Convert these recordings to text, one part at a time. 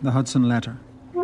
The Hudson Letter.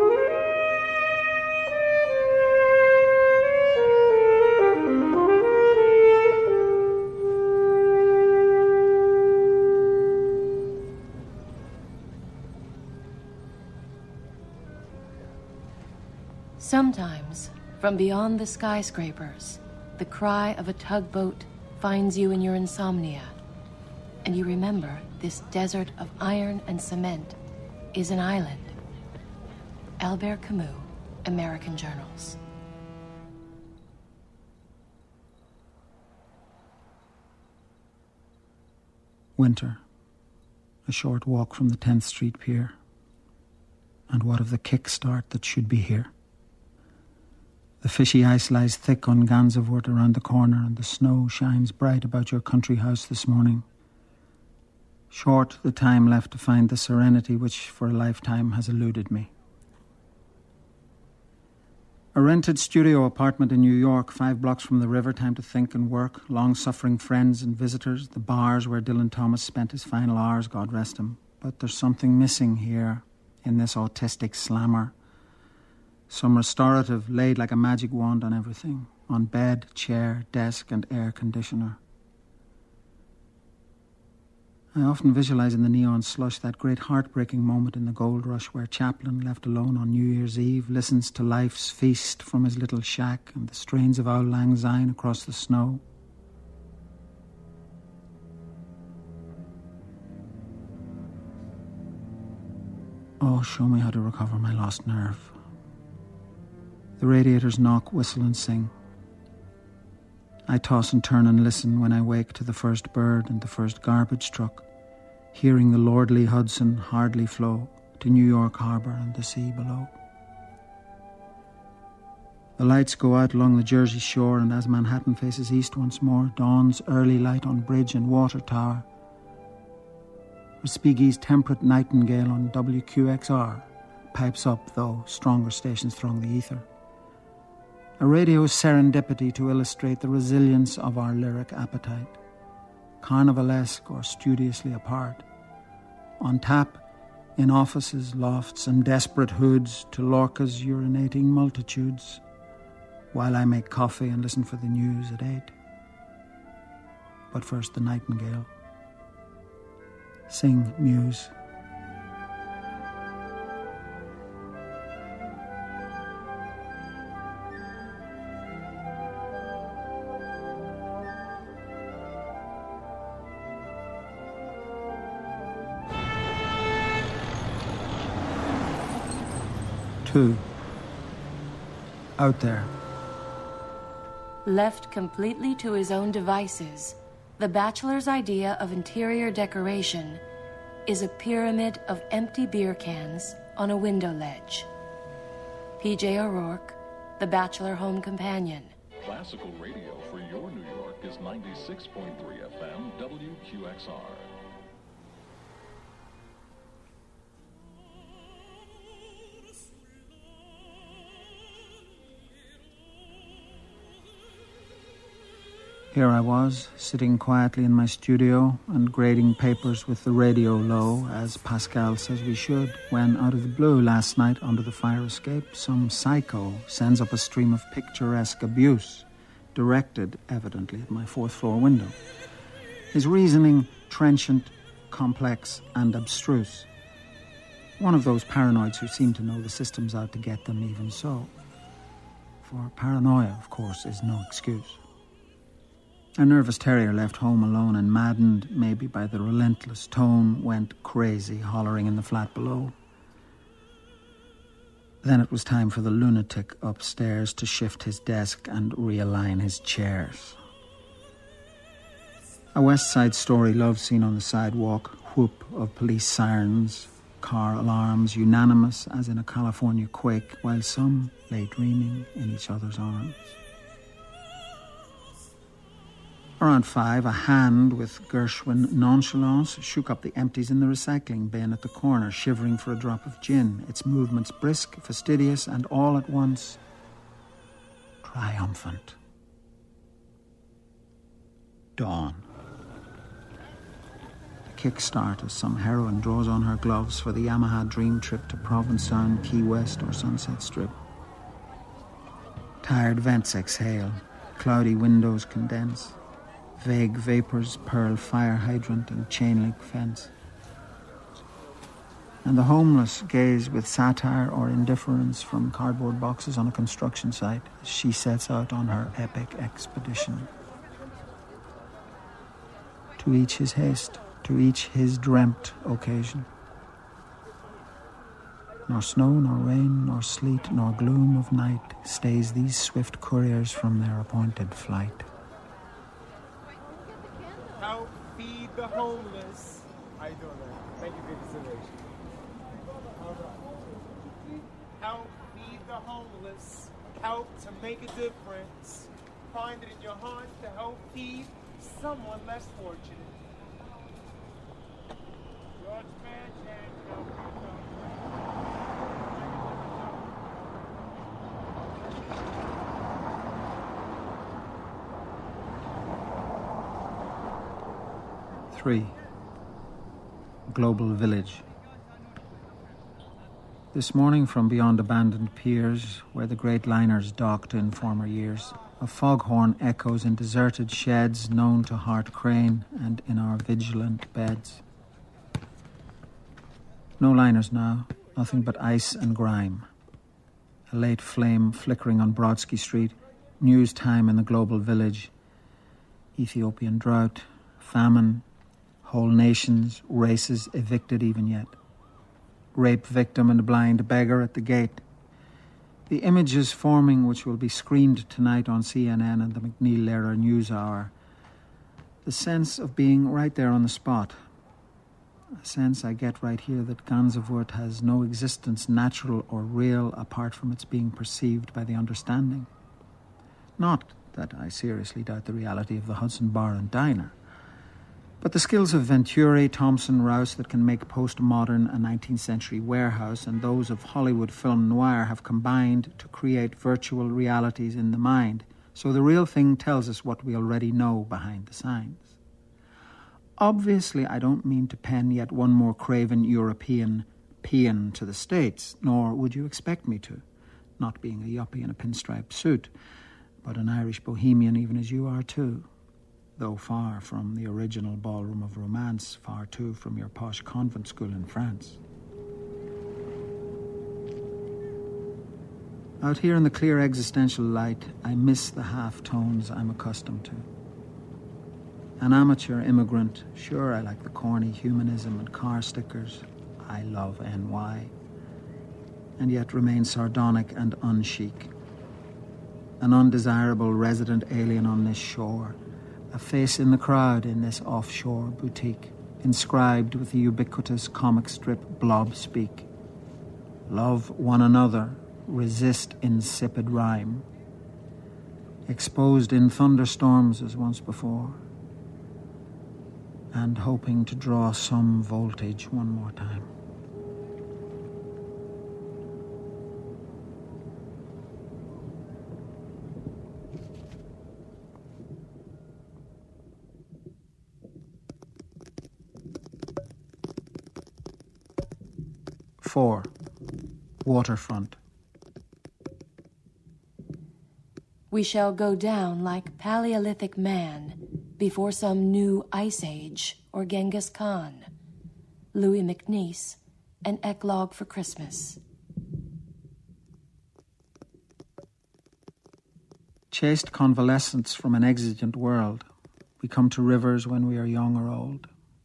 Sometimes, from beyond the skyscrapers, the cry of a tugboat finds you in your insomnia, and you remember this desert of iron and cement is an island. Albert Camus, American Journals. Winter. A short walk from the 10th Street Pier. And what of the kickstart that should be here? The fishy ice lies thick on Gansevoort around the corner, and the snow shines bright about your country house this morning. Short the time left to find the serenity which for a lifetime has eluded me. A rented studio apartment in New York, 5 blocks from the river, time to think and work, long-suffering friends and visitors, the bars where Dylan Thomas spent his final hours, God rest him. But there's something missing here, in this autistic slammer. Some restorative laid like a magic wand on everything, on bed, chair, desk, and air conditioner. I often visualize in the neon slush that great heartbreaking moment in the gold rush where Chaplin, left alone on New Year's Eve, listens to life's feast from his little shack and the strains of Auld Lang Syne across the snow. Oh, show me how to recover my lost nerve. The radiators knock, whistle and sing. I toss and turn and listen when I wake to the first bird and the first garbage truck, hearing the lordly Hudson hardly flow to New York Harbor and the sea below. The lights go out along the Jersey shore, and as Manhattan faces east once more, dawns early light on bridge and water tower. Respighi's temperate nightingale on WQXR pipes up, though stronger stations throng the ether. A radio serendipity to illustrate the resilience of our lyric appetite, carnivalesque or studiously apart. On tap, in offices, lofts, and desperate hoods, to Lorca's urinating multitudes, while I make coffee and listen for the news at 8. But first, the nightingale. Sing, Muse. Two. Out there. Left completely to his own devices, the bachelor's idea of interior decoration is a pyramid of empty beer cans on a window ledge. P.J. O'Rourke, The Bachelor Home Companion. Classical radio for your New York is 96.3 FM WQXR. Here I was, sitting quietly in my studio and grading papers with the radio low, as Pascal says we should, when out of the blue last night under the fire escape, some psycho sends up a stream of picturesque abuse, directed evidently at my 4th floor window. His reasoning trenchant, complex, and abstruse. One of those paranoids who seem to know the system's out to get them even so. For paranoia, of course, is no excuse. A nervous terrier left home alone and maddened maybe by the relentless tone went crazy, hollering in the flat below. Then it was time for the lunatic upstairs to shift his desk and realign his chairs. A West Side Story love scene on the sidewalk, whoop of police sirens, car alarms, unanimous as in a California quake, while some lay dreaming in each other's arms. Around 5, a hand with Gershwin nonchalance shook up the empties in the recycling bin at the corner, shivering for a drop of gin, its movements brisk, fastidious, and all at once triumphant. Dawn. The kickstart as some heroine draws on her gloves for the Yamaha dream trip to Provincetown, Key West or Sunset Strip. Tired vents exhale, cloudy windows condense, vague vapours purl fire hydrant and chain-link fence. And the homeless gaze with satire or indifference from cardboard boxes on a construction site as she sets out on her epic expedition. To each his haste, to each his dreamt occasion. Nor snow, nor rain, nor sleet, nor gloom of night stays these swift couriers from their appointed flight. Help feed the homeless. How you doing, man? Thank you for your consideration. Help feed the homeless. Help to make a difference. Find it in your heart to help feed someone less fortunate. George Manchand, Three. Global Village. This morning from beyond abandoned piers, where the great liners docked in former years, a foghorn echoes in deserted sheds known to Hart Crane and in our vigilant beds. No liners now, nothing but ice and grime. A late flame flickering on Brodsky Street, news time in the global village. Ethiopian drought, famine, whole nations, races evicted even yet. Rape victim and blind beggar at the gate. The images forming which will be screened tonight on CNN and the McNeil-Lehrer News Hour. The sense of being right there on the spot. A sense I get right here that Gansevoort has no existence natural or real apart from its being perceived by the understanding. Not that I seriously doubt the reality of the Hudson Bar and Diner. But the skills of Venturi, Thompson, Rouse that can make postmodern a 19th century warehouse and those of Hollywood film noir have combined to create virtual realities in the mind. So the real thing tells us what we already know behind the signs. Obviously, I don't mean to pen yet one more craven European paean to the States, nor would you expect me to, not being a yuppie in a pinstripe suit, but an Irish bohemian even as you are too. Though far from the original ballroom of romance, far too from your posh convent school in France. Out here in the clear existential light, I miss the half-tones I'm accustomed to. An amateur immigrant, sure I like the corny humanism and car stickers. I love NY. And yet remain sardonic and unchic. An undesirable resident alien on this shore. A face in the crowd in this offshore boutique, inscribed with the ubiquitous comic strip blob speak. Love one another, resist insipid rhyme. Exposed in thunderstorms as once before. And hoping to draw some voltage one more time. Four. Waterfront. We shall go down like Paleolithic man before some new ice age or Genghis Khan. Louis MacNeice, An Eclogue for Christmas. Chaste convalescence from an exigent world, we come to rivers when we are young or old.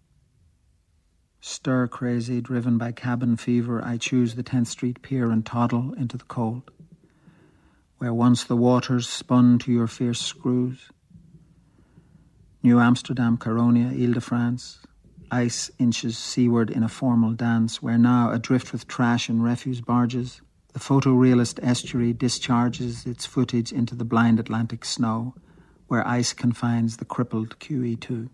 Stir-crazy, driven by cabin fever, I choose the 10th Street Pier and toddle into the cold, where once the waters spun to your fierce screws. New Amsterdam, Caronia, Ile-de-France, ice inches seaward in a formal dance, where now, adrift with trash and refuse barges, the photorealist estuary discharges its footage into the blind Atlantic snow, where ice confines the crippled QE2.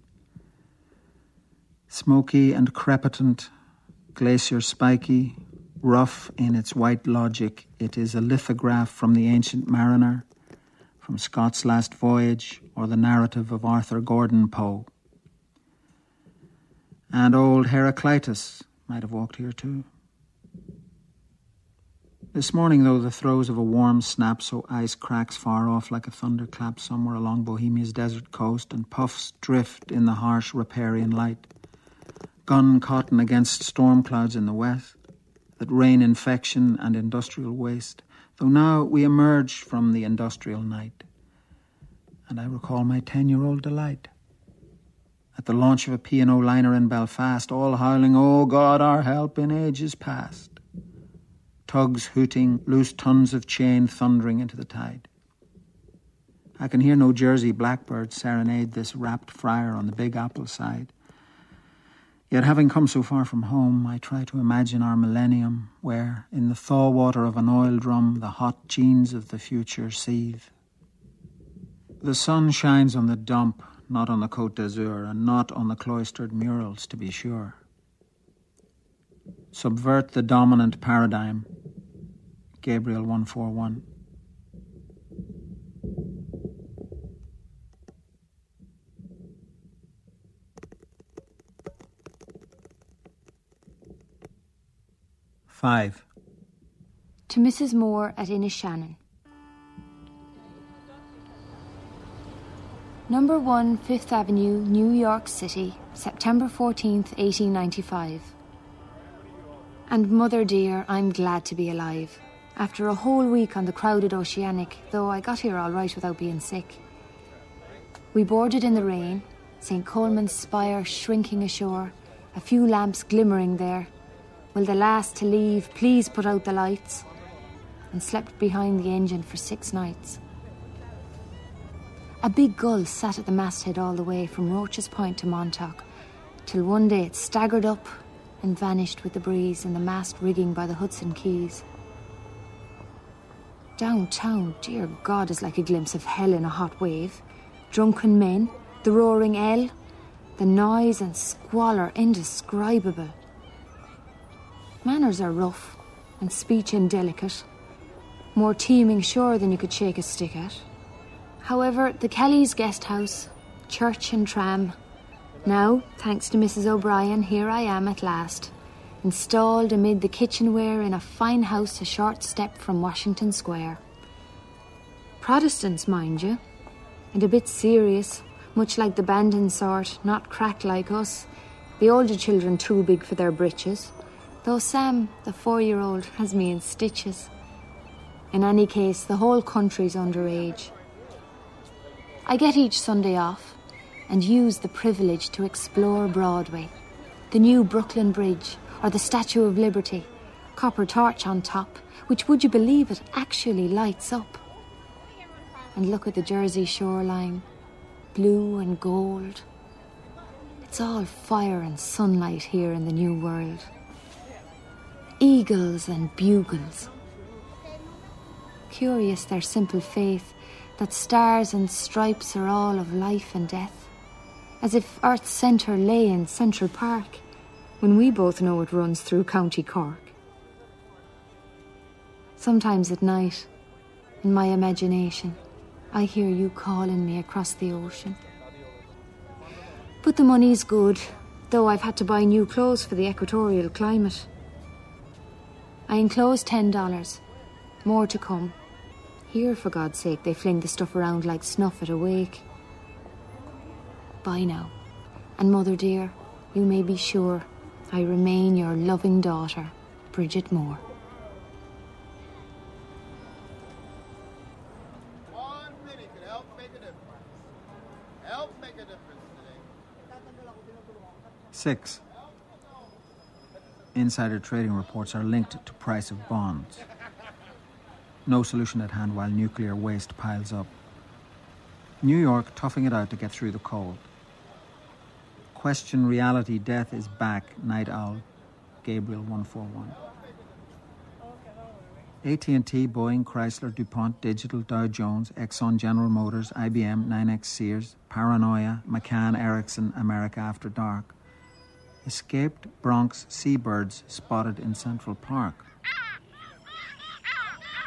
Smoky and crepitant, glacier spiky, rough in its white logic, it is a lithograph from the Ancient Mariner, from Scott's Last Voyage, or the narrative of Arthur Gordon Poe. And old Heraclitus might have walked here too. This morning, though, the throes of a warm snap so ice cracks far off like a thunderclap somewhere along Bohemia's desert coast, and puffs drift in the harsh riparian light. Gun cotton against storm clouds in the west, that rain infection and industrial waste, though now we emerge from the industrial night. And I recall my 10-year-old delight at the launch of a P&O liner in Belfast, all howling, "Oh God, our help in ages past." Tugs hooting, loose tons of chain thundering into the tide. I can hear no Jersey blackbird serenade this rapt friar on the Big Apple side. Yet having come so far from home, I try to imagine our millennium, where, in the thaw water of an oil drum, the hot genes of the future seethe. The sun shines on the dump, not on the Côte d'Azur, and not on the cloistered murals, to be sure. Subvert the dominant paradigm. Gabriel 141. Five. To Mrs. Moore at Inishannon. Number 1, Fifth Avenue, New York City, September 14th, 1895. And mother dear, I'm glad to be alive. After a whole week on the crowded Oceanic, though I got here all right without being sick. We boarded in the rain, St. Coleman's spire shrinking ashore, a few lamps glimmering there. Will the last to leave please put out the lights? And slept behind the engine for 6 nights. A big gull sat at the masthead all the way from Roach's Point to Montauk, till one day it staggered up and vanished with the breeze in the mast rigging by the Hudson Quays. Downtown, dear God, is like a glimpse of hell in a hot wave. Drunken men, the roaring L, the noise and squalor indescribable. Manners are rough and speech indelicate, more teeming sure than you could shake a stick at. However, the Kellys' guest house, church and tram. Now, thanks to Mrs. O'Brien, here I am at last, installed amid the kitchenware in a fine house a short step from Washington Square. Protestants, mind you, and a bit serious, much like the Bandon sort, not cracked like us, the older children too big for their britches, though Sam, the 4-year-old, has me in stitches. In any case, the whole country's underage. I get each Sunday off and use the privilege to explore Broadway, the new Brooklyn Bridge, or the Statue of Liberty, copper torch on top, which, would you believe it, actually lights up. And look at the Jersey shoreline, blue and gold. It's all fire and sunlight here in the New World. Eagles and bugles. Curious their simple faith, that stars and stripes are all of life and death, as if Earth's centre lay in Central Park, when we both know it runs through County Cork. Sometimes at night, in my imagination, I hear you calling me across the ocean. But the money's good, though I've had to buy new clothes for the equatorial climate. I enclosed $10, more to come. Here, for God's sake, they fling the stuff around like snuff at a wake. Bye now. And mother dear, you may be sure I remain your loving daughter, Bridget Moore. One penny could help make a difference. Help make a difference today. 6. Insider trading reports are linked to price of bonds. No solution at hand while nuclear waste piles up. New York toughing it out to get through the cold. Question reality, death is back, night owl. Gabriel 141. AT&T, Boeing, Chrysler, DuPont, Digital, Dow Jones, Exxon, General Motors, IBM, 9X, Sears, Paranoia, McCann, Ericsson, America After Dark. Escaped Bronx seabirds spotted in Central Park.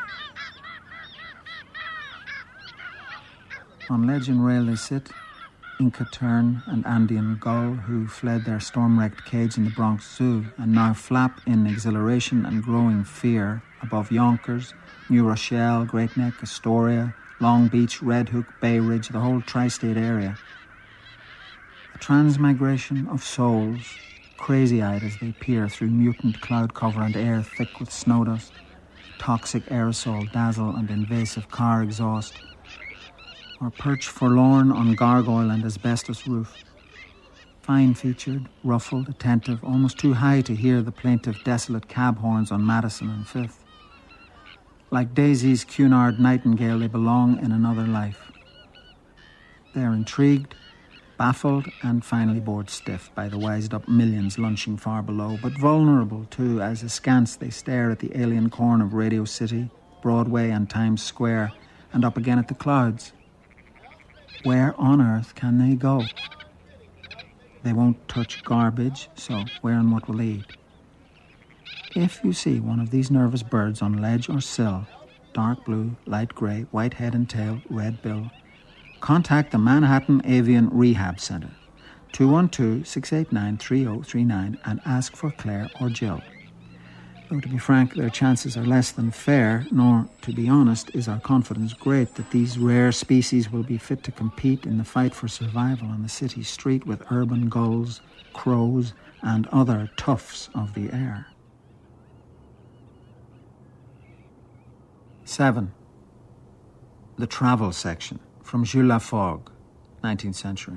On Legend Rail they sit, Inca tern and Andean gull who fled their storm-wrecked cage in the Bronx Zoo and now flap in exhilaration and growing fear above Yonkers, New Rochelle, Great Neck, Astoria, Long Beach, Red Hook, Bay Ridge, the whole tri-state area. A transmigration of souls, crazy-eyed as they peer through mutant cloud cover and air thick with snow dust, toxic aerosol dazzle and invasive car exhaust, or perch forlorn on gargoyle and asbestos roof. Fine-featured, ruffled, attentive, almost too high to hear the plaintive, desolate cab horns on Madison and Fifth. Like Daisy's Cunard nightingale, they belong in another life. They are intrigued, baffled, and finally bored stiff by the wised-up millions lunching far below, but vulnerable, too, as askance they stare at the alien corn of Radio City, Broadway, and Times Square, and up again at the clouds. Where on earth can they go? They won't touch garbage, so where and what will they eat? If you see one of these nervous birds on ledge or sill, dark blue, light grey, white head and tail, red bill, contact the Manhattan Avian Rehab Center, 212-689-3039, and ask for Claire or Jill. Though, to be frank, their chances are less than fair, nor, to be honest, is our confidence great that these rare species will be fit to compete in the fight for survival on the city street with urban gulls, crows, and other toughs of the air. 7. The Travel Section, from Jules Laforgue, 19th century.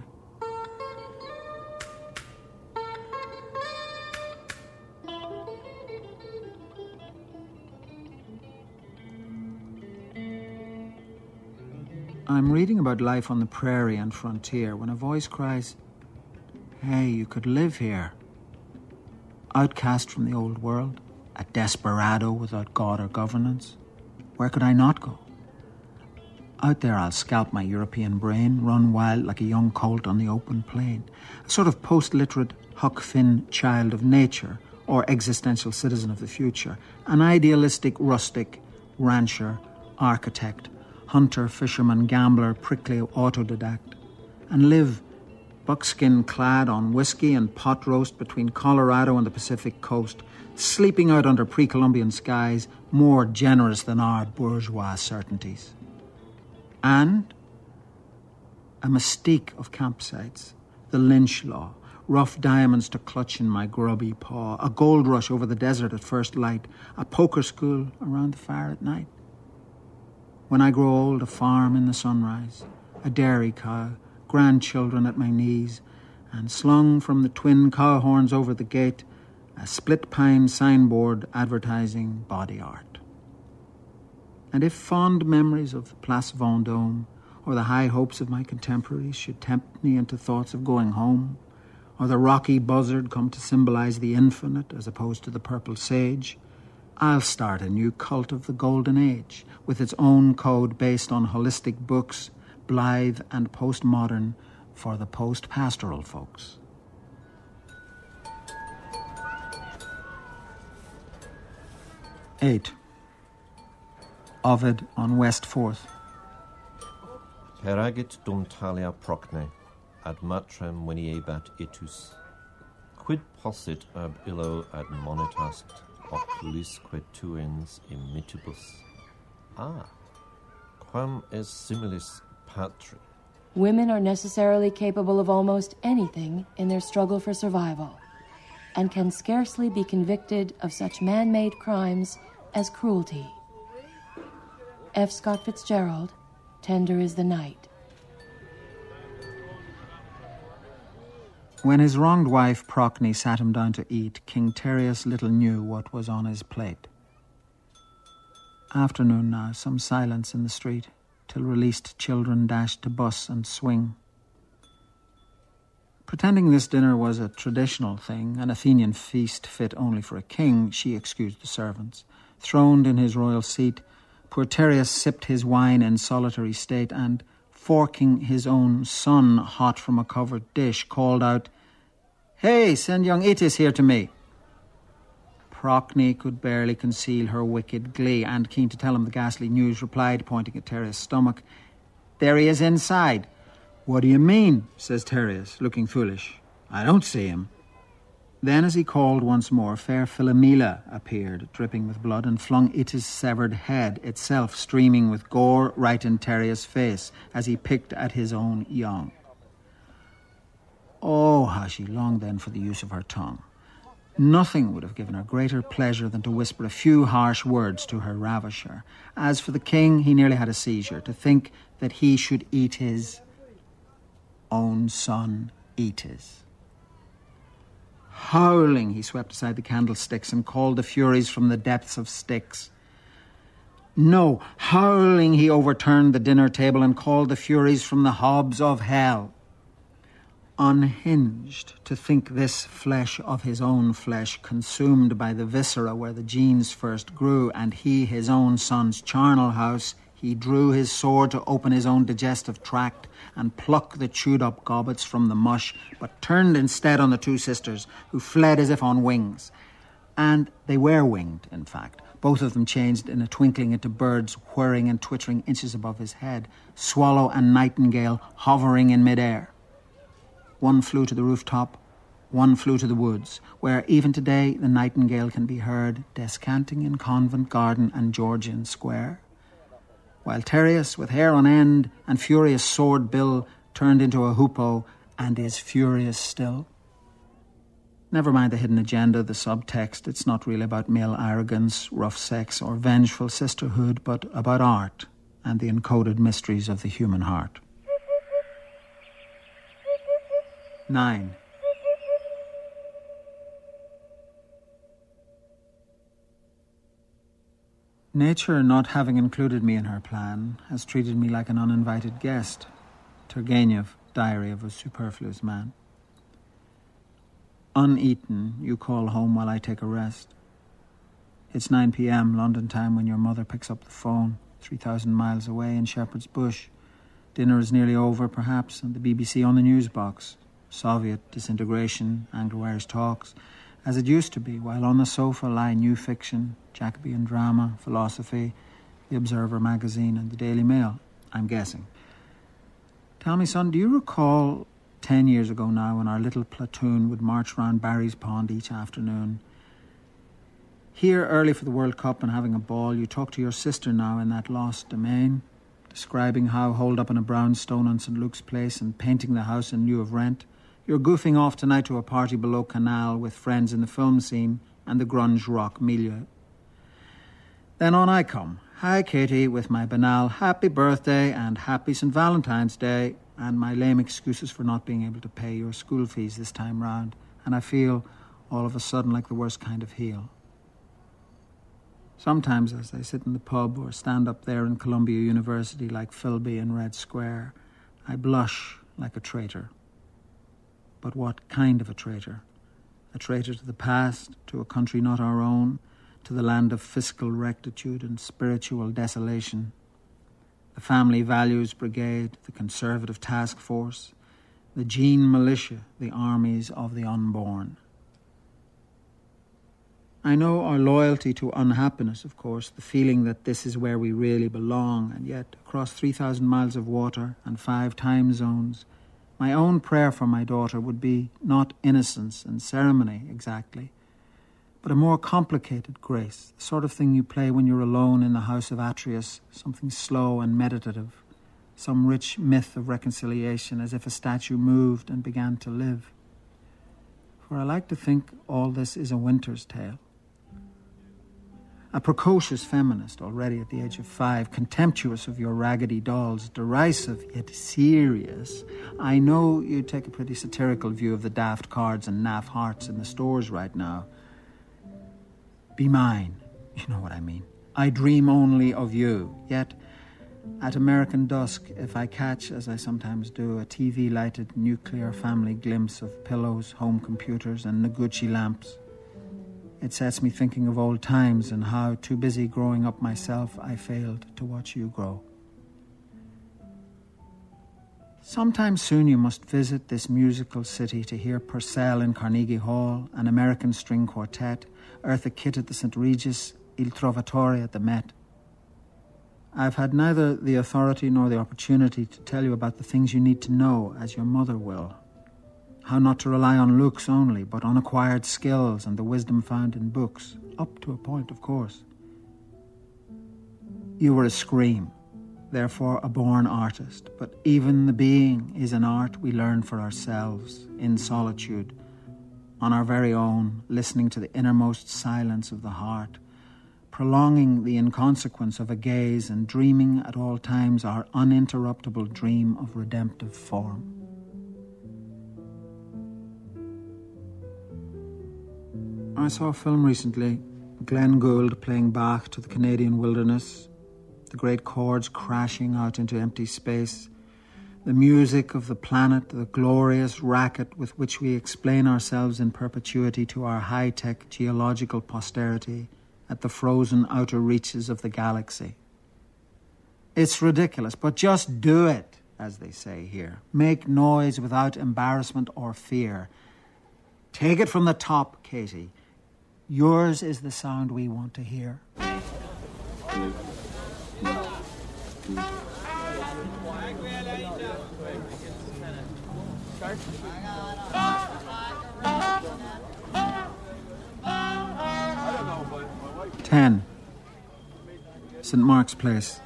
I'm reading about life on the prairie and frontier when a voice cries, "Hey, you could live here." Outcast from the old world, a desperado without God or governance. Where could I not go? Out there I'll scalp my European brain, run wild like a young colt on the open plain. A sort of post-literate Huck Finn child of nature or existential citizen of the future. An idealistic rustic, rancher, architect, hunter, fisherman, gambler, prickly autodidact. And live buckskin-clad on whiskey and pot roast between Colorado and the Pacific coast, sleeping out under pre-Columbian skies, more generous than our bourgeois certainties. And a mystique of campsites, the lynch law, rough diamonds to clutch in my grubby paw, a gold rush over the desert at first light, a poker school around the fire at night. When I grow old, a farm in the sunrise, a dairy cow, grandchildren at my knees, and slung from the twin cow horns over the gate, a split pine signboard advertising body art. And if fond memories of Place Vendôme or the high hopes of my contemporaries should tempt me into thoughts of going home, or the rocky buzzard come to symbolize the infinite as opposed to the purple sage, I'll start a new cult of the Golden Age with its own code based on holistic books, blithe and postmodern for the post-pastoral folks. Eight. Ovid on West 4th. Peragit dum talia procne, ad matrem veniebat itus. Quid possit ab illo ad monetast, oculisque tuens imitibus? Quam est similis patri. Women are necessarily capable of almost anything in their struggle for survival, and can scarcely be convicted of such man-made crimes as cruelty. F. Scott Fitzgerald, Tender is the Night. When his wronged wife Procne sat him down to eat, King Tereus little knew what was on his plate. Afternoon now, some silence in the street, till released children dashed to bus and swing. Pretending this dinner was a traditional thing, an Athenian feast fit only for a king, she excused the servants. Throned in his royal seat, poor Tereus sipped his wine in solitary state and, forking his own son hot from a covered dish, called out, "Hey, send young Itys here to me." Procne could barely conceal her wicked glee and, keen to tell him the ghastly news, replied, pointing at Tereus' stomach, "There he is inside. "What do you mean?" says Tereus, looking foolish. "I don't see him." Then, as he called once more, fair Philomela appeared, dripping with blood, and flung Itys' severed head, itself streaming with gore, right in Tereus' face, as he picked at his own young. Oh, how she longed then for the use of her tongue. Nothing would have given her greater pleasure than to whisper a few harsh words to her ravisher. As for the king, he nearly had a seizure. To think that he should eat his own son, Itys. Howling, he swept aside the candlesticks and called the Furies from the depths of Styx. No, howling, he overturned the dinner table and called the Furies from the hobs of hell. Unhinged to think this flesh of his own flesh, consumed by the viscera where the genes first grew, and he his own son's charnel house, he drew his sword to open his own digestive tract and pluck the chewed-up gobbets from the mush, but turned instead on the two sisters, who fled as if on wings. And they were winged, in fact. Both of them changed in a twinkling into birds whirring and twittering inches above his head, swallow and nightingale hovering in midair. One flew to the rooftop, one flew to the woods, where even today the nightingale can be heard descanting in Convent Garden and Georgian Square. While Tereus, with hair on end and furious sword bill, turned into a hoopoe and is furious still. Never mind the hidden agenda, the subtext. It's not really about male arrogance, rough sex, or vengeful sisterhood, but about art and the encoded mysteries of the human heart. 9. Nature, not having included me in her plan, has treated me like an uninvited guest. Turgenev, Diary of a Superfluous Man. Uneaten, you call home while I take a rest. It's 9 p.m. London time when your mother picks up the phone, 3,000 miles away in Shepherd's Bush. Dinner is nearly over, perhaps, and the BBC on the news box. Soviet disintegration, Anglo-Irish talks, as it used to be, while on the sofa lie new fiction, Jacobean drama, philosophy, The Observer magazine and the Daily Mail, I'm guessing. Tell me, son, do you recall 10 years ago now when our little platoon would march round Barry's Pond each afternoon? Here early for the World Cup and having a ball, you talk to your sister now in that lost domain, describing how holed up in a brownstone on St. Luke's Place and painting the house in lieu of rent. You're goofing off tonight to a party below Canal with friends in the film scene and the grunge rock milieu. Then on I come. Hi, Katie, with my banal happy birthday and happy St. Valentine's Day and my lame excuses for not being able to pay your school fees this time round. And I feel all of a sudden like the worst kind of heel. Sometimes as I sit in the pub or stand up there in Columbia University like Philby in Red Square, I blush like a traitor. But what kind of a traitor? A traitor to the past, to a country not our own, to the land of fiscal rectitude and spiritual desolation. The Family Values Brigade, the Conservative Task Force, the Gene Militia, the armies of the unborn. I know our loyalty to unhappiness, of course, the feeling that this is where we really belong, and yet across 3,000 miles of water and 5 time zones, my own prayer for my daughter would be not innocence and ceremony exactly, but a more complicated grace, the sort of thing you play when you're alone in the house of Atreus, something slow and meditative, some rich myth of reconciliation, as if a statue moved and began to live. For I like to think all this is a winter's tale. A precocious feminist, already at the age of 5, contemptuous of your raggedy dolls, derisive yet serious. I know you take a pretty satirical view of the daft cards and naff hearts in the stores right now. Be mine, you know what I mean. I dream only of you, yet at American dusk, if I catch, as I sometimes do, a TV-lighted nuclear family glimpse of pillows, home computers and Noguchi lamps, it sets me thinking of old times and how, too busy growing up myself, I failed to watch you grow. Sometime soon you must visit this musical city to hear Purcell in Carnegie Hall, an American string quartet, Eartha Kitt at the St. Regis, Il Trovatore at the Met. I've had neither the authority nor the opportunity to tell you about the things you need to know, as your mother will. How not to rely on looks only, but on acquired skills and the wisdom found in books. Up to a point, of course. You were a scream, therefore a born artist. But even the being is an art we learn for ourselves, in solitude, on our very own, listening to the innermost silence of the heart, prolonging the inconsequence of a gaze and dreaming at all times our uninterruptible dream of redemptive form. I saw a film recently, Glenn Gould playing Bach to the Canadian wilderness, the great chords crashing out into empty space, the music of the planet, the glorious racket with which we explain ourselves in perpetuity to our high-tech geological posterity at the frozen outer reaches of the galaxy. It's ridiculous, but just do it, as they say here. Make noise without embarrassment or fear. Take it from the top, Katie. Yours is the sound we want to hear. Ten. St. Mark's Place.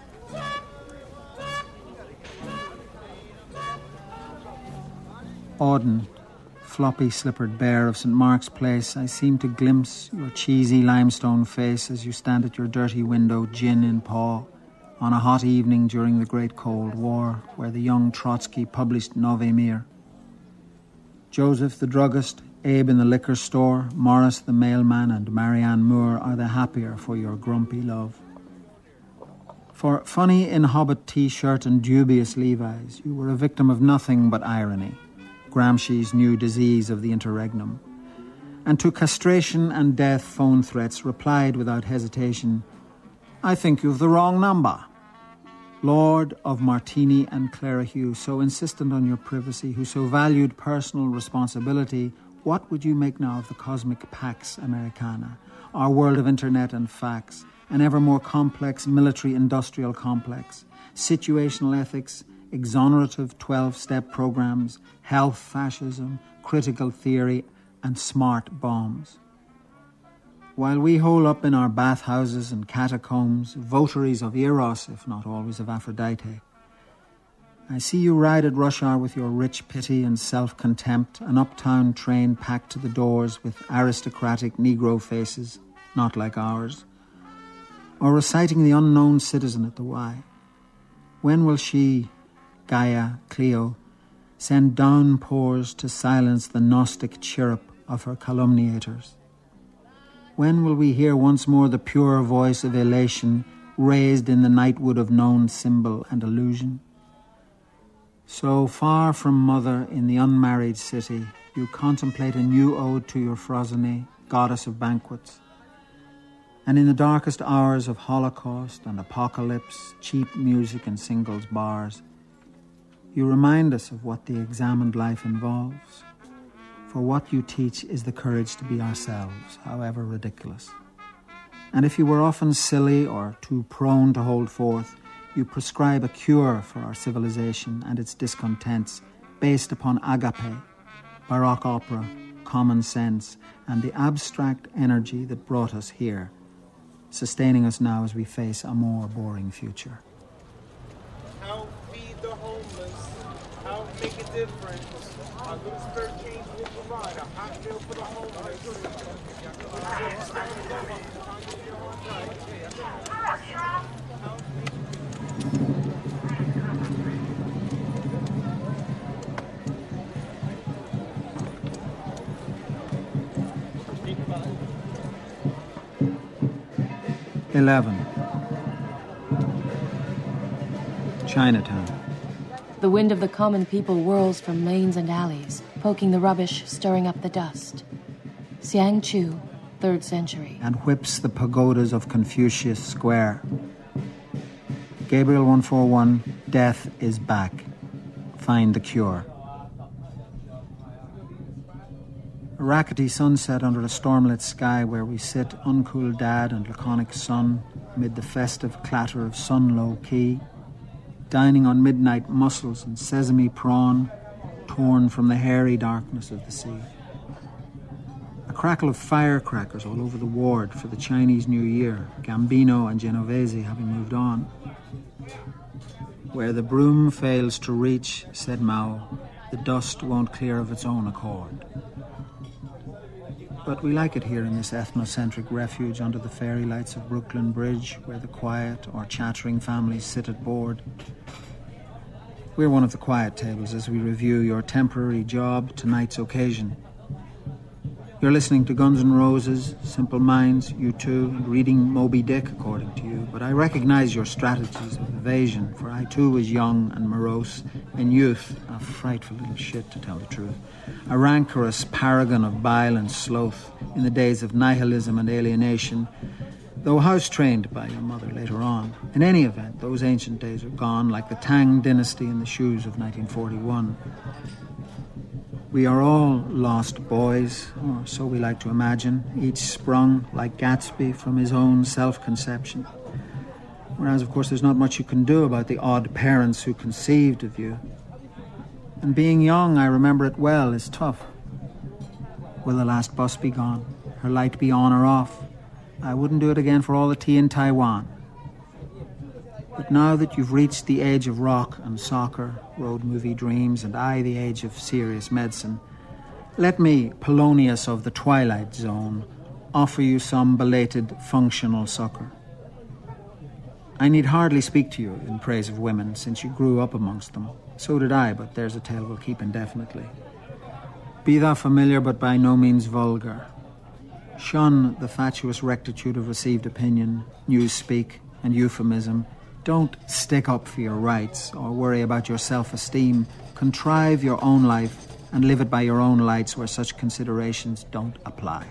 Auden, floppy-slippered bear of St. Mark's Place, I seem to glimpse your cheesy limestone face as you stand at your dirty window, gin in paw, on a hot evening during the Great Cold War, where the young Trotsky published Novy Mir. Joseph the druggist, Abe in the liquor store, Morris the mailman, and Marianne Moore are the happier for your grumpy love. For funny in Hobbit T-shirt and dubious Levi's, you were a victim of nothing but irony, Gramsci's new disease of the interregnum. And to castration and death phone threats replied without hesitation, I think you've the wrong number. Lord of Martini and Clerihew, so insistent on your privacy, who so valued personal responsibility, what would you make now of the cosmic Pax Americana, our world of internet and fax, an ever more complex military-industrial complex, situational ethics, exonerative 12-step programs, health fascism, critical theory, and smart bombs? While we hole up in our bathhouses and catacombs, votaries of Eros, if not always of Aphrodite, I see you ride at rush hour with your rich pity and self-contempt, an uptown train packed to the doors with aristocratic Negro faces, not like ours, or reciting the unknown citizen at the Y. When will she, Gaia, Cleo, send downpours to silence the Gnostic chirrup of her calumniators? When will we hear once more the pure voice of elation raised in the nightwood of known symbol and illusion? So far from mother in the unmarried city, you contemplate a new ode to your Phrosyne, goddess of banquets. And in the darkest hours of Holocaust and apocalypse, cheap music and singles bars, you remind us of what the examined life involves. For what you teach is the courage to be ourselves, however ridiculous. And if you were often silly or too prone to hold forth, you prescribe a cure for our civilization and its discontents based upon agape, baroque opera, common sense, and the abstract energy that brought us here, sustaining us now as we face a more boring future. Help feed the homeless. Help make a difference. Our little spirit change will provide a hot meal for the homeless. 11. Chinatown. The wind of the common people whirls from lanes and alleys, poking the rubbish, stirring up the dust. Xiang Chu, 3rd century. And whips the pagodas of Confucius Square. Gabriel 141, death is back. Find the cure. A rackety sunset under a stormlit sky where we sit, uncool dad and laconic son, amid the festive clatter of Sunlow Quay, dining on midnight mussels and sesame prawn torn from the hairy darkness of the sea. A crackle of firecrackers all over the ward for the Chinese New Year, Gambino and Genovese having moved on. Where the broom fails to reach, said Mao, the dust won't clear of its own accord. But we like it here in this ethnocentric refuge under the fairy lights of Brooklyn Bridge, where the quiet or chattering families sit at board. We're one of the quiet tables as we review your temporary job, tonight's occasion. You're listening to Guns N' Roses, Simple Minds, U2, and reading Moby Dick, according to you. But I recognize your strategies of evasion, for I too was young and morose, in youth, a frightful little shit to tell the truth, a rancorous paragon of bile and sloth in the days of nihilism and alienation, though house-trained by your mother later on. In any event, those ancient days are gone, like the Tang dynasty in the shoes of 1941. We are all lost boys, or so we like to imagine, each sprung, like Gatsby, from his own self-conception. Whereas, of course, there's not much you can do about the odd parents who conceived of you. And being young, I remember it well, is tough. Will the last bus be gone? Her light be on or off? I wouldn't do it again for all the tea in Taiwan. But now that you've reached the age of rock and soccer, road movie dreams, and I the age of serious medicine, let me, Polonius of the Twilight Zone, offer you some belated functional succor. I need hardly speak to you in praise of women, since you grew up amongst them. So did I, but there's a tale we'll keep indefinitely. Be thou familiar, but by no means vulgar. Shun the fatuous rectitude of received opinion, newspeak, and euphemism. Don't stick up for your rights or worry about your self-esteem. Contrive your own life and live it by your own lights where such considerations don't apply.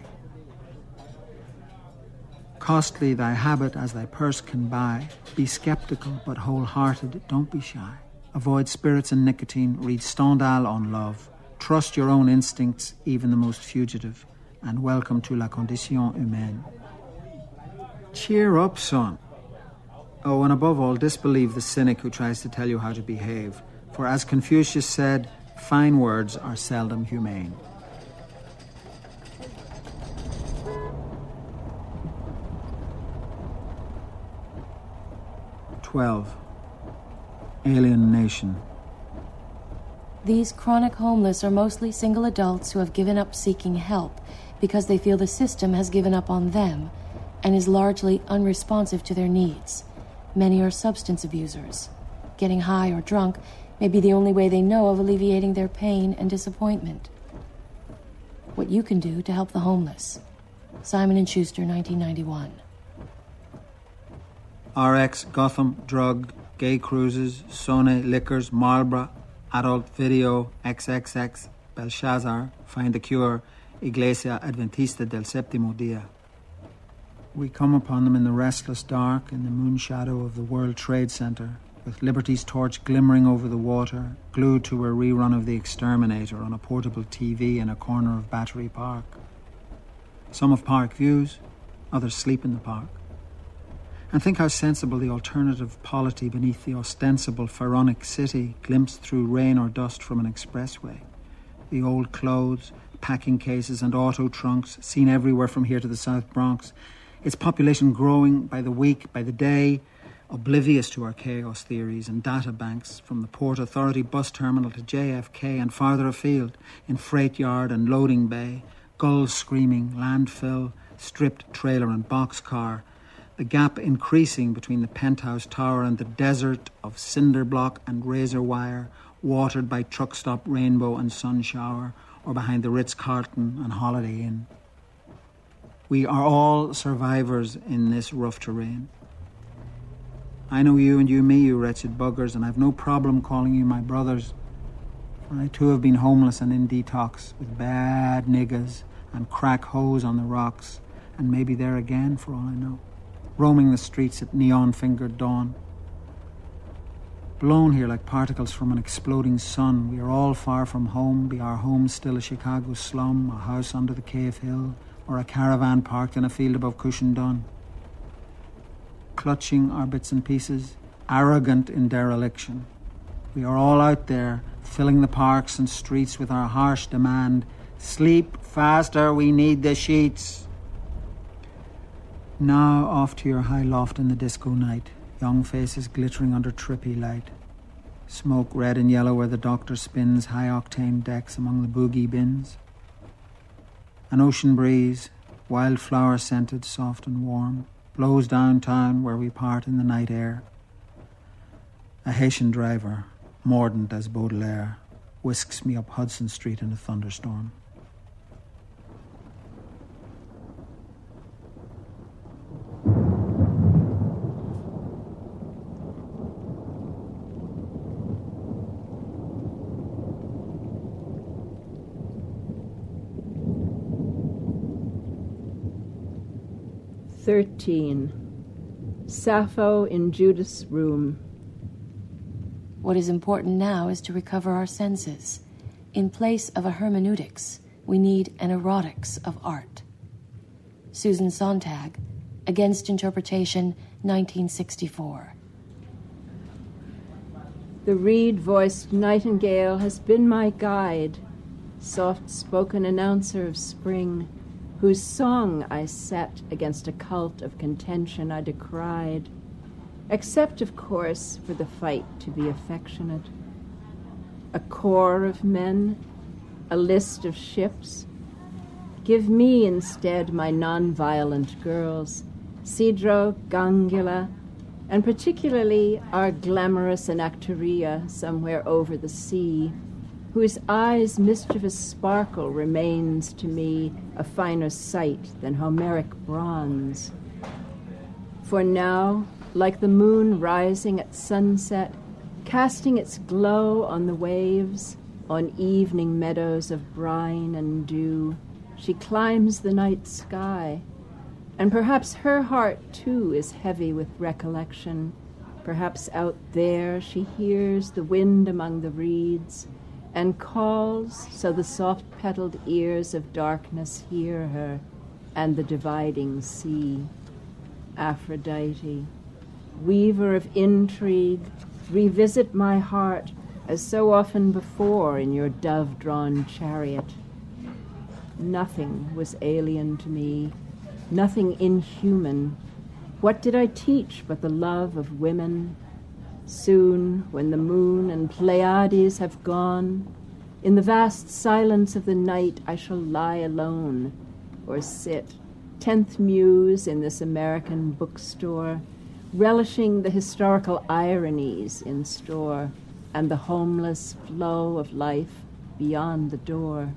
Costly thy habit as thy purse can buy. Be sceptical but wholehearted, don't be shy. Avoid spirits and nicotine, read Stendhal on love. Trust your own instincts, even the most fugitive. And welcome to la condition humaine. Cheer up, son. Oh, and above all, disbelieve the cynic who tries to tell you how to behave. For as Confucius said, fine words are seldom humane. Alien Nation. These chronic homeless are mostly single adults who have given up seeking help because they feel the system has given up on them and is largely unresponsive to their needs. Many are substance abusers. Getting high or drunk may be the only way they know of alleviating their pain and disappointment. What you can do to help the homeless. Simon & Schuster, 1991. RX, Gotham, Drug, Gay Cruises, Sone, Liquors, Marlboro, Adult Video, XXX, Belshazzar, Find the Cure, Iglesia Adventista del Séptimo Día. We come upon them in the restless dark, in the moon shadow of the World Trade Center, with Liberty's torch glimmering over the water, glued to a rerun of The Exterminator on a portable TV in a corner of Battery Park. Some have park views, others sleep in the park. And think how sensible the alternative polity beneath the ostensible pharaonic city, glimpsed through rain or dust from an expressway. The old clothes, packing cases and auto trunks, seen everywhere from here to the South Bronx. Its population growing by the week, by the day, oblivious to our chaos theories and data banks, from the Port Authority bus terminal to JFK and farther afield, in freight yard and loading bay, gulls screaming, landfill, stripped trailer and boxcar, the gap increasing between the penthouse tower and the desert of cinder block and razor wire, watered by truck stop Rainbow and Sun Shower, or behind the Ritz-Carlton and Holiday Inn. We are all survivors in this rough terrain. I know you and you me, you wretched buggers, and I've no problem calling you my brothers. For I too have been homeless and in detox, with bad niggas and crack hoes on the rocks, and maybe there again, for all I know, roaming the streets at neon-fingered dawn. Blown here like particles from an exploding sun, we are all far from home, be our home still a Chicago slum, a house under the Cave Hill, or a caravan parked in a field above Cushendun. clutching our bits and pieces, arrogant in dereliction. We are all out there, filling the parks and streets with our harsh demand, "Sleep faster, we need the sheets." Now off to your high loft in the disco night, young faces glittering under trippy light. Smoke red and yellow where the doctor spins high-octane decks among the boogie bins. An ocean breeze, wildflower-scented, soft and warm, blows downtown where we part in the night air. A Haitian driver, mordant as Baudelaire, whisks me up Hudson Street in a thunderstorm. Sappho in Judas' room. What is important now is to recover our senses. In place of a hermeneutics, we need an erotics of art. Susan Sontag, Against Interpretation, 1964. The reed-voiced nightingale has been my guide, soft-spoken announcer of spring, whose song I set against a cult of contention I decried, except, of course, for the fight to be affectionate. A corps of men, a list of ships. Give me instead my non-violent girls, Cedro, Gangula, and particularly our glamorous Anactoria somewhere over the sea, whose eyes' mischievous sparkle remains to me a finer sight than Homeric bronze. For now, like the moon rising at sunset, casting its glow on the waves, on evening meadows of brine and dew, she climbs the night sky, and perhaps her heart too is heavy with recollection. Perhaps out there she hears the wind among the reeds, and calls so the soft-petaled ears of darkness hear her, and the dividing sea. Aphrodite, weaver of intrigue, revisit my heart as so often before in your dove-drawn chariot. Nothing was alien to me, nothing inhuman. What did I teach but the love of women? Soon, when the moon and Pleiades have gone, in the vast silence of the night I shall lie alone, or sit, 10th muse in this American bookstore, relishing the historical ironies in store and the homeless flow of life beyond the door.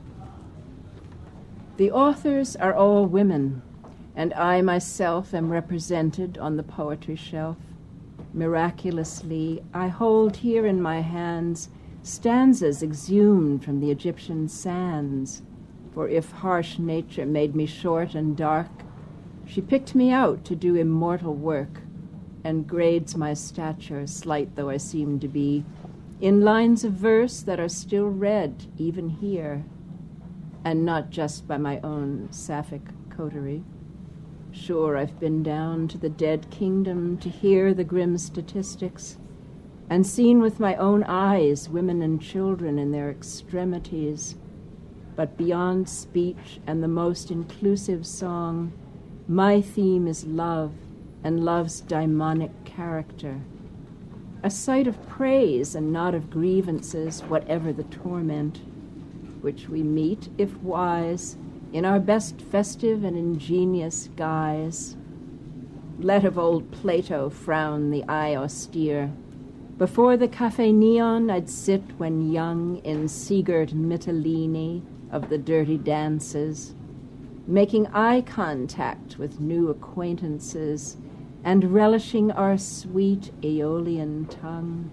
The authors are all women, and I myself am represented on the poetry shelf. Miraculously, I hold here in my hands stanzas exhumed from the Egyptian sands, for if harsh nature made me short and dark, she picked me out to do immortal work, and grades my stature, slight though I seem to be, in lines of verse that are still read even here, and not just by my own sapphic coterie. Sure, I've been down to the dead kingdom to hear the grim statistics, and seen with my own eyes women and children in their extremities. But beyond speech and the most inclusive song, my theme is love and love's daimonic character. A sight of praise and not of grievances, whatever the torment, which we meet, if wise, in our best festive and ingenious guise. Let of old Plato frown the eye austere. Before the Cafe Neon I'd sit when young in sea-girt Mytilene of the dirty dances, making eye contact with new acquaintances and relishing our sweet Aeolian tongue.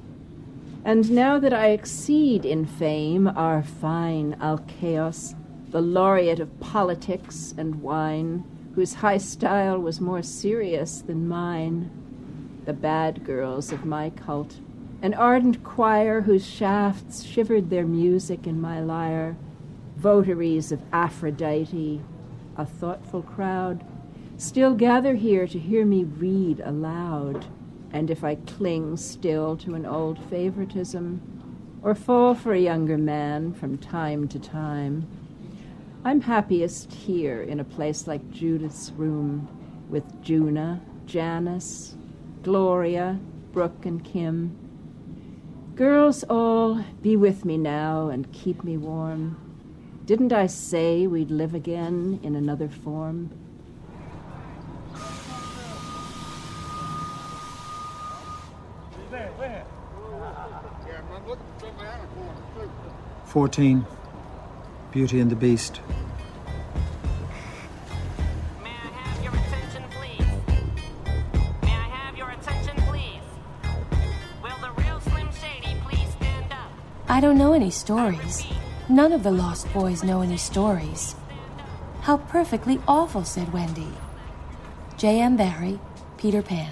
And now that I exceed in fame our fine Alcaeus, the laureate of politics and wine, whose high style was more serious than mine, the bad girls of my cult, an ardent choir whose shafts shivered their music in my lyre, votaries of Aphrodite, a thoughtful crowd, still gather here to hear me read aloud, and if I cling still to an old favoritism, or fall for a younger man from time to time, I'm happiest here in a place like Judith's room, with Juna, Janice, Gloria, Brooke, and Kim. Girls all, be with me now and keep me warm. Didn't I say we'd live again in another form? Yeah, I'm looking for something out of corner, too. 14. Beauty and the Beast. May I have your attention, please? May I have your attention, please? Will the real Slim Shady please stand up? I don't know any stories. None of the Lost Boys know any stories. How perfectly awful, said Wendy. J.M. Barrie, Peter Pan.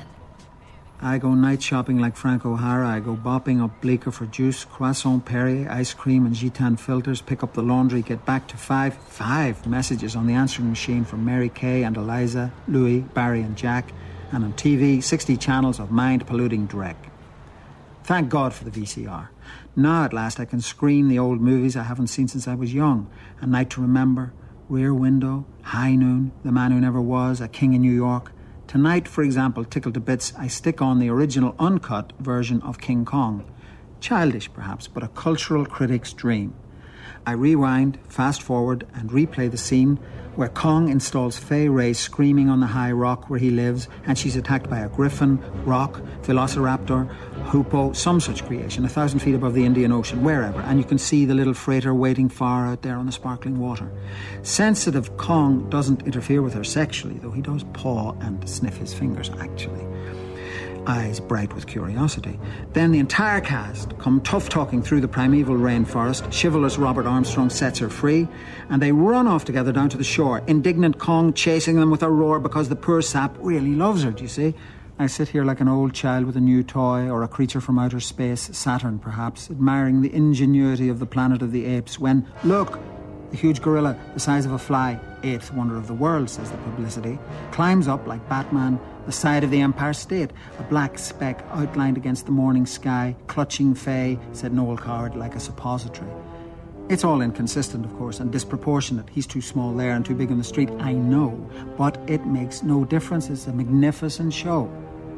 I go night shopping like Frank O'Hara. I go bopping up Bleecker for juice, croissant Perrier, ice cream and Gitan filters, pick up the laundry, get back to five messages on the answering machine from Mary Kay and Eliza, Louis, Barry and Jack, and on TV, 60 channels of mind-polluting dreck. Thank God for the VCR. Now at last I can screen the old movies I haven't seen since I was young. A Night to Remember, Rear Window, High Noon, The Man Who Never Was, A King in New York. Tonight, for example, tickled to bits, I stick on the original uncut version of King Kong. Childish, perhaps, but a cultural critic's dream. I rewind, fast forward, and replay the scene where Kong installs Fay Ray screaming on the high rock where he lives, and she's attacked by a griffin, roc, velociraptor, hoopoe, some such creation, 1,000 feet above the Indian Ocean, wherever, and you can see the little freighter waiting far out there on the sparkling water. Sensitive Kong doesn't interfere with her sexually, though he does paw and sniff his fingers, actually. Eyes bright with curiosity. Then the entire cast come tough-talking through the primeval rainforest. Chivalrous Robert Armstrong sets her free, and they run off together down to the shore, indignant Kong chasing them with a roar because the poor sap really loves her, do you see? I sit here like an old child with a new toy, or a creature from outer space, Saturn perhaps, admiring the ingenuity of the Planet of the Apes when, look, the huge gorilla, the size of a fly, 8th wonder of the world, says the publicity, climbs up like Batman the side of the Empire State, a black speck outlined against the morning sky, clutching Fay, said Noel Coward, like a suppository. It's all inconsistent, of course, and disproportionate. He's too small there and too big on the street, I know, but it makes no difference. It's a magnificent show.